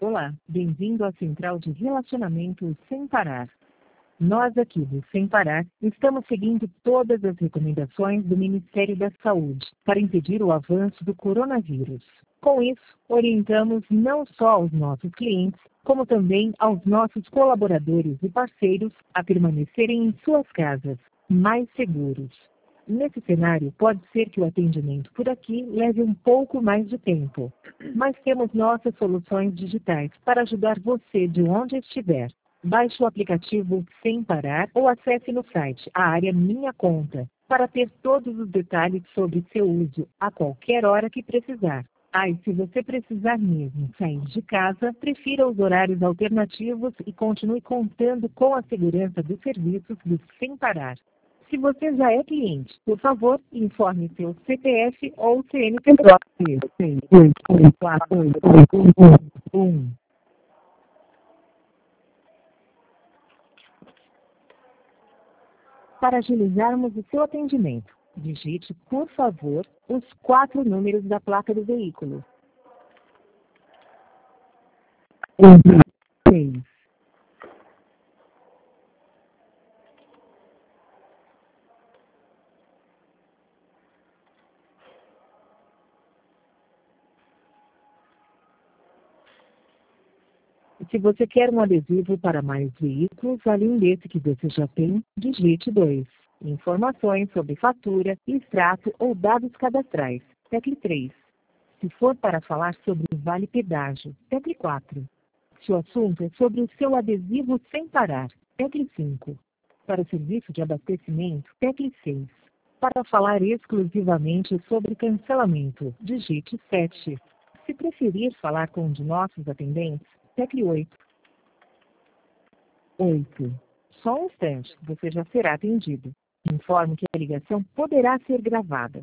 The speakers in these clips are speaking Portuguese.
Olá, bem-vindo à Central de Relacionamento Sem Parar. Nós aqui do Sem Parar estamos seguindo todas as recomendações do Ministério da Saúde para impedir o avanço do coronavírus. Com isso, orientamos não só aos nossos clientes, como também aos nossos colaboradores e parceiros a permanecerem em suas casas, mais seguros. Nesse cenário, pode ser que o atendimento por aqui leve um pouco mais de tempo. Mas temos nossas soluções digitais para ajudar você de onde estiver. Baixe o aplicativo Sem Parar ou acesse no site a área Minha Conta para ter todos os detalhes sobre seu uso a qualquer hora que precisar. E se você precisar mesmo sair de casa, prefira os horários alternativos e continue contando com a segurança dos serviços do Sem Parar. Se você já é cliente, por favor, informe seu CPF ou CNPJ. Para agilizarmos o seu atendimento, digite, por favor, os 4 números da placa do veículo. 6. Se você quer um adesivo para mais veículos, além desse que você já tem, digite 2. Informações sobre fatura, extrato ou dados cadastrais, tecle 3. Se for para falar sobre o Vale Pedágio, tecle 4. Se o assunto é sobre o seu adesivo Sem Parar, tecle 5. Para o serviço de abastecimento, tecle 6. Para falar exclusivamente sobre cancelamento, digite 7. Se preferir falar com um de nossos atendentes, tecle 8. Só um instante, você já será atendido. Informo que a ligação poderá ser gravada.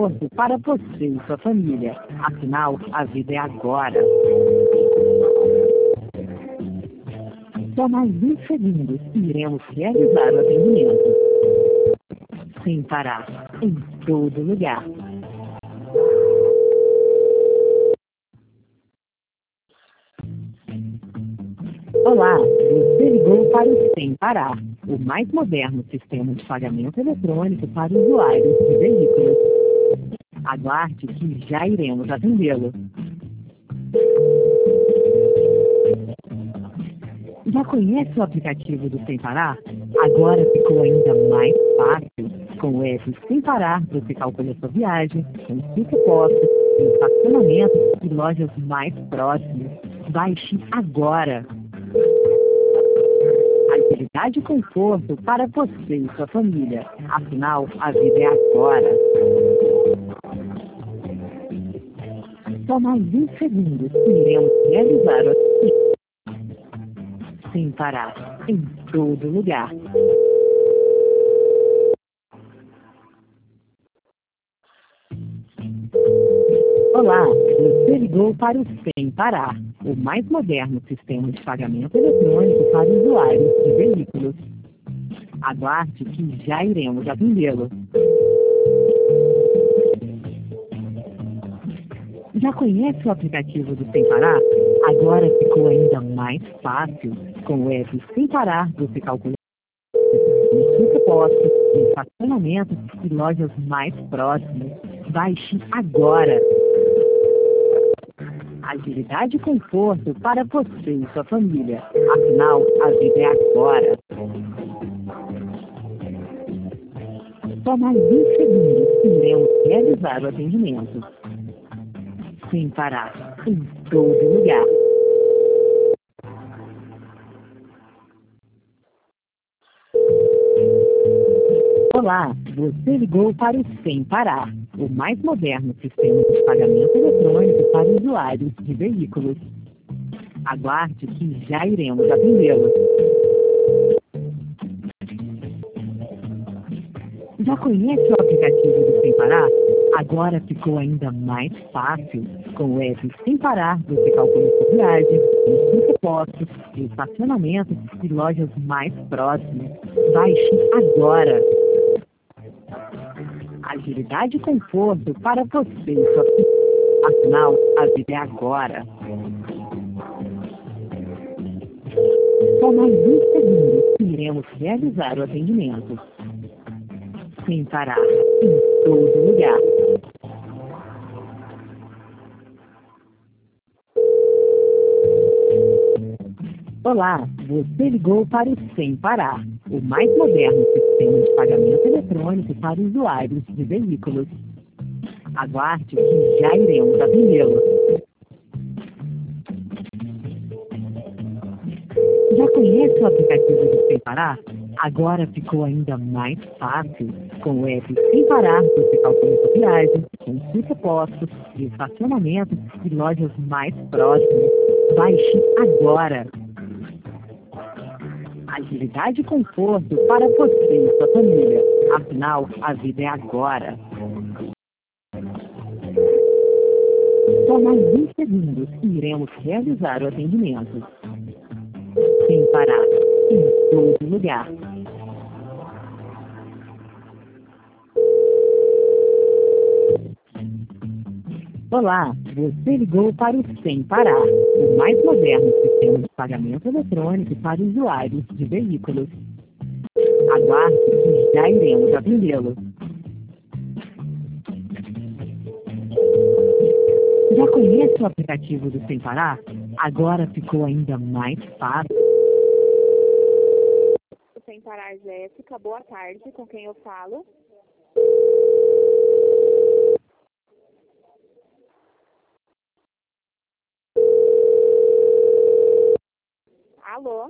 conforto para você e sua família. Afinal, a vida é agora. Só mais 20 segundos e iremos realizar o atendimento. Sem parar, em todo lugar. Olá, você ligou para o Sem Parar, o mais moderno sistema de pagamento eletrônico para usuários de veículos. Aguarde que já iremos atendê-lo. Já conhece o aplicativo do Sem Parar? Agora ficou ainda mais fácil. Com o app Sem Parar, você calcula sua viagem, consulta postos, estacionamento e lojas mais próximas. Baixe agora. Agilidade e conforto para você e sua família. Afinal, a vida é agora. Só mais 20 segundos e iremos realizar o atendimento. Sem parar, em todo lugar. Olá, você ligou para o Sem Parar, o mais moderno sistema de pagamento eletrônico para usuários de veículos. Aguarde que já iremos atendê-lo. Já conhece o aplicativo do Sem Parar? Agora ficou ainda mais fácil. Com o app Sem Parar, você calcula consulta postos, estacionamento e lojas mais próximas. Baixe agora. Agilidade e conforto para você e sua família. Afinal, a vida é agora. Só mais 20 segundos e iremos realizar o atendimento. Sem parar, em todo lugar. Olá, você ligou para o Sem Parar, o mais moderno sistema de pagamento eletrônico para usuários de veículos. Aguarde que já iremos atendê-lo. Já conhece o aplicativo do Sem Parar? Agora ficou ainda mais fácil. Com o app Sem Parar, você calcula sua viagem, consulta postos, estacionamento e lojas mais próximas. Baixe agora. Agilidade e conforto para você e sua família. Afinal, a vida é agora. Só mais 20 segundos e iremos realizar o atendimento. Sem parar, em todo lugar. Olá, você ligou para o Sem Parar, o mais moderno sistema de pagamento eletrônico para usuários de veículos. Aguarde que já iremos atendê-lo. Já conhece o aplicativo do Sem Parar? Agora ficou ainda mais fácil. Com o app Sem Parar, você calcula sua viagem, consulta postos, estacionamento e lojas mais próximas. Baixe agora. Agilidade e conforto para você e sua família. Afinal, a vida é agora. Só mais 20 segundos e iremos realizar o atendimento. Sem parar, em todo lugar. Olá, você ligou para o Sem Parar, o mais moderno sistema de pagamento eletrônico para usuários de veículos. Aguarde que já iremos atendê-lo. Já conhece o aplicativo do Sem Parar? Agora ficou ainda mais fácil. Sem Parar, Jéssica, boa tarde, com quem eu falo? Alô?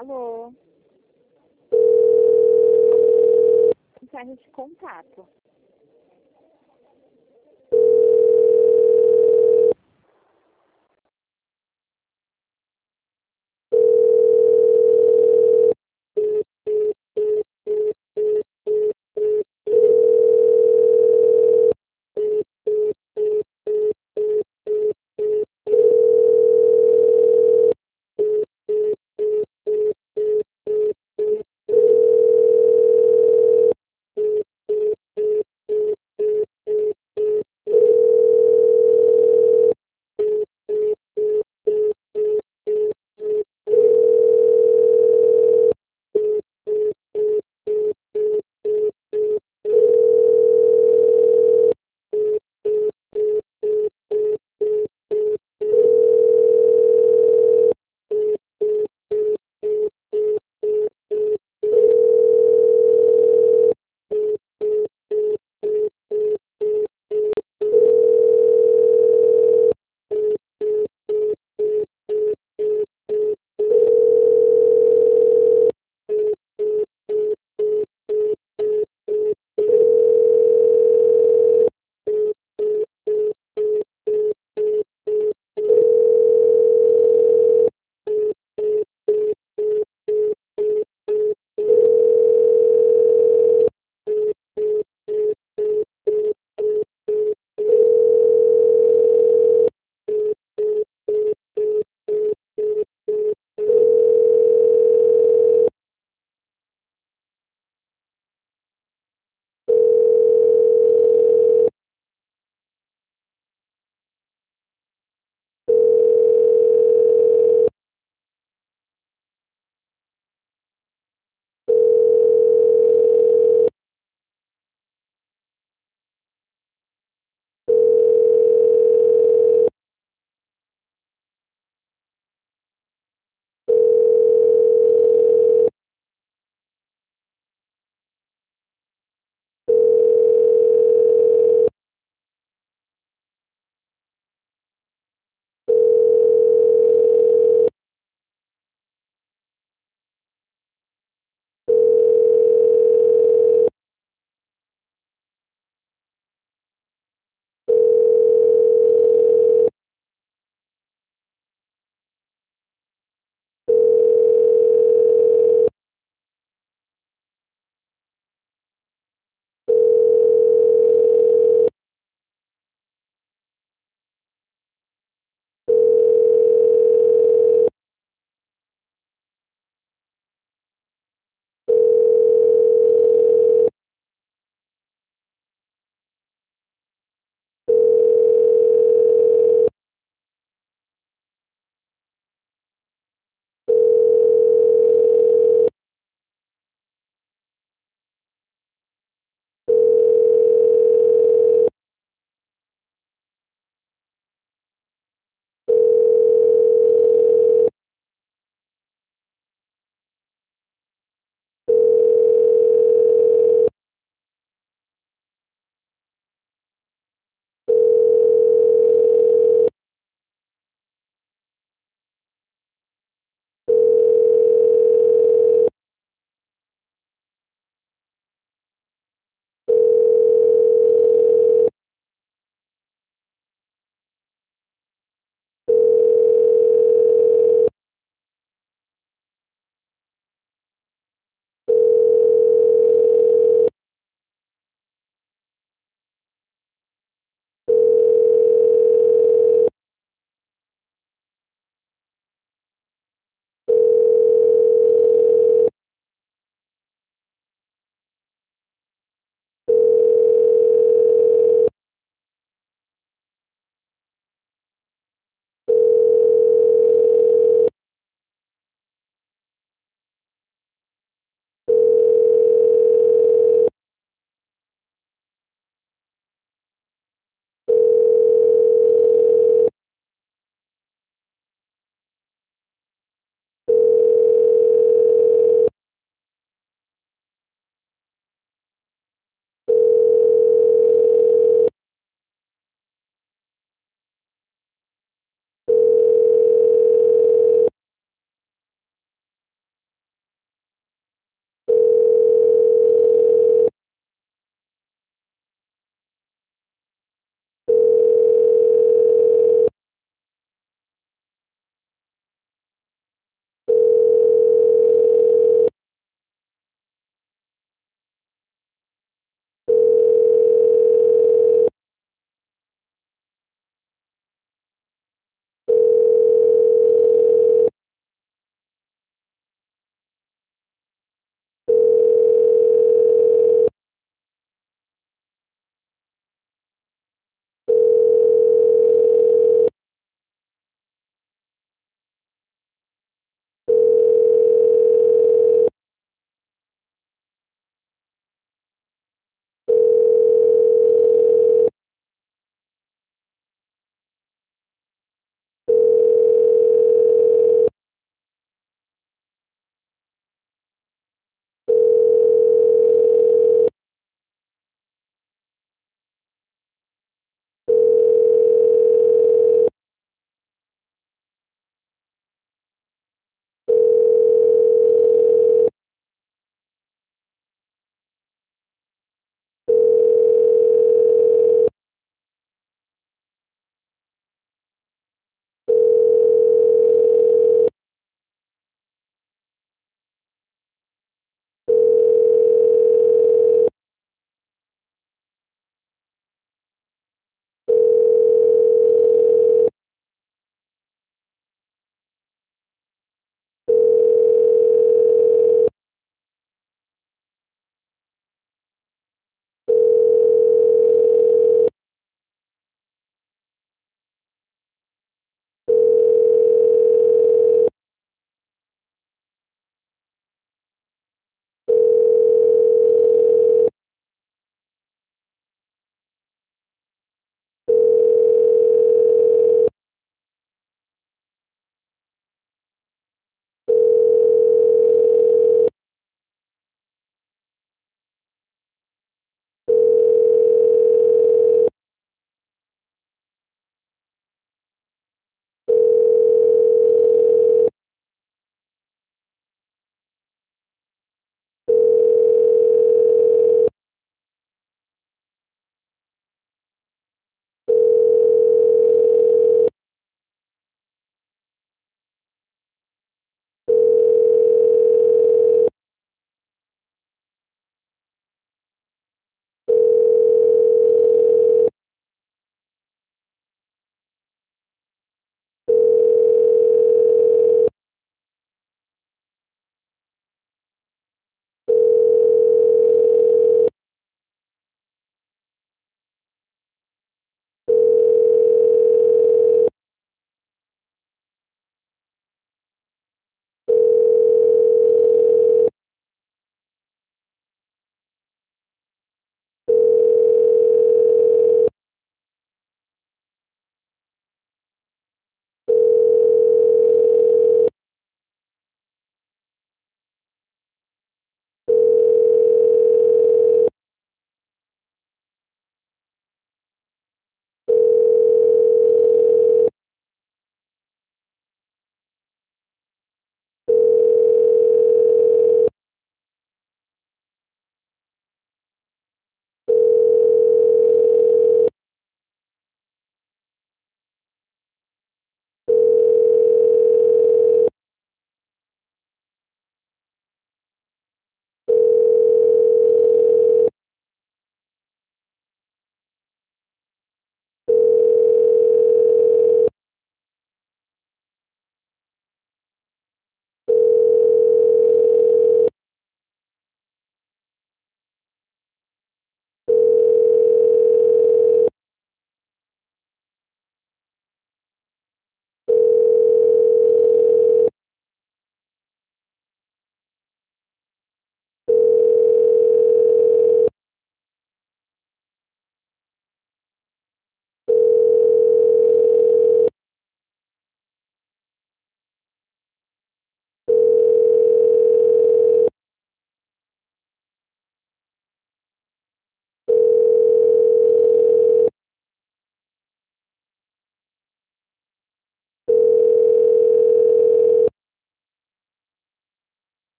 Alô? Mensagem de contato.